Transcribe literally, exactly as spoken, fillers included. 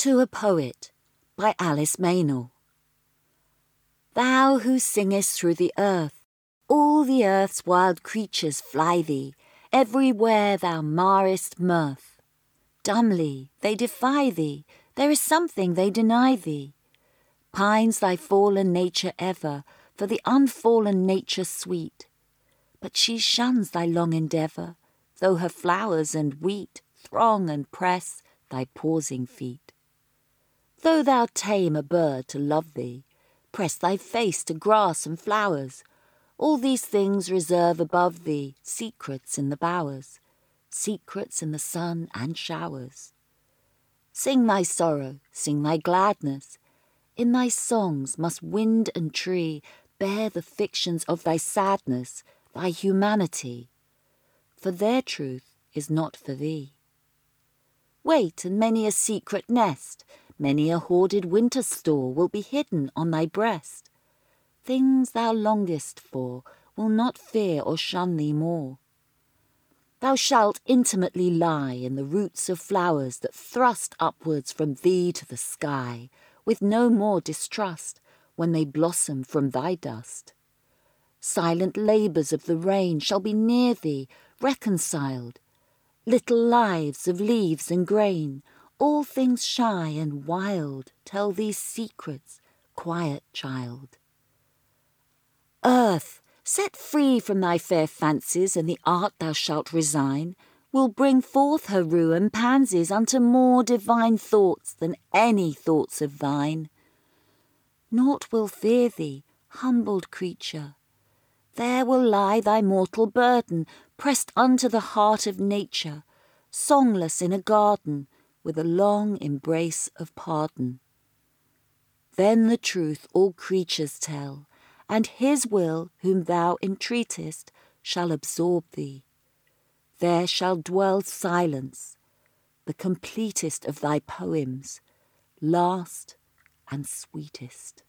To a Poet by Alice Meynell. Thou who singest through the earth, all the earth's wild creatures fly thee, everywhere thou marrest mirth. Dumbly they defy thee, there is something they deny thee. Pines thy fallen nature ever, for the unfallen nature sweet. But she shuns thy long endeavour, though her flowers and wheat throng and press thy pausing feet. Though thou tame a bird to love thee, press thy face to grass and flowers, all these things reserve above thee secrets in the bowers, secrets in the sun and showers. Sing thy sorrow, sing thy gladness, in thy songs must wind and tree bear the fictions of thy sadness, thy humanity, for their truth is not for thee. Wait, and many a secret nest, many a hoarded winter store will be hidden on thy breast. Things thou longest for will not fear or shun thee more. Thou shalt intimately lie in the roots of flowers that thrust upwards from thee to the sky, with no more distrust when they blossom from thy dust. Silent labours of the rain shall be near thee, reconciled. Little lives of leaves and grain, all things shy and wild, tell these secrets, quiet child. Earth, set free from thy fair fancies and the art thou shalt resign, will bring forth her rue and pansies unto more divine thoughts than any thoughts of thine. Naught will fear thee, humbled creature. There will lie thy mortal burden, pressed unto the heart of nature, songless in a garden, with a long embrace of pardon. Then the truth all creatures tell, and his will whom thou entreatest shall absorb thee. There shall dwell silence, the completest of thy poems, last and sweetest.